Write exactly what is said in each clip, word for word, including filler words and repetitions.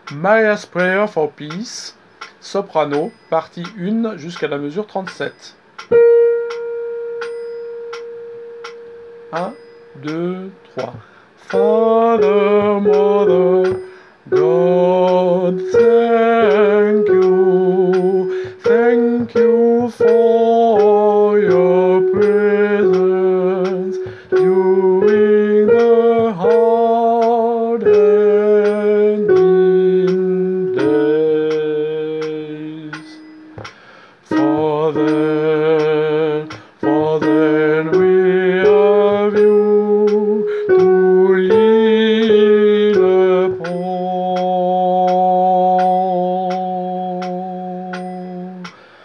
Mariah's Prayer for Peace, soprano, partie un jusqu'à la mesure trente-sept. un, deux, trois. Father, Mother, God, thank you, thank you for your presence during the hard and mean days. For then, for then we have you to lean upon.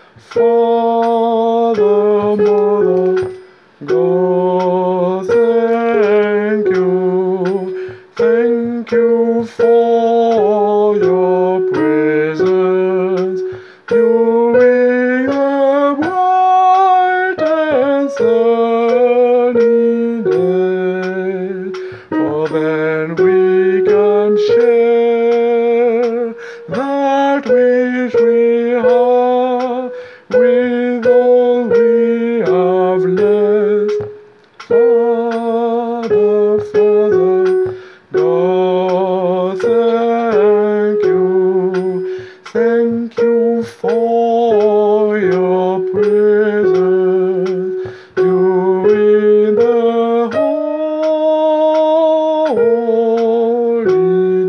Father, Mother, God, thank you, thank you for your presence during the bright and sunny days. For then we can share that which we have with all we have left. Father, Father, God, thank you, thank you for your presence during the holy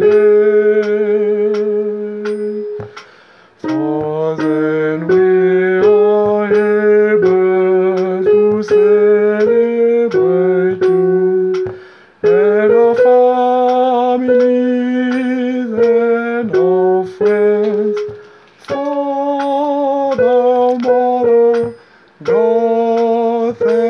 days. For then we are able to celebrate you and our families and our friends. Father, Mother, God, thank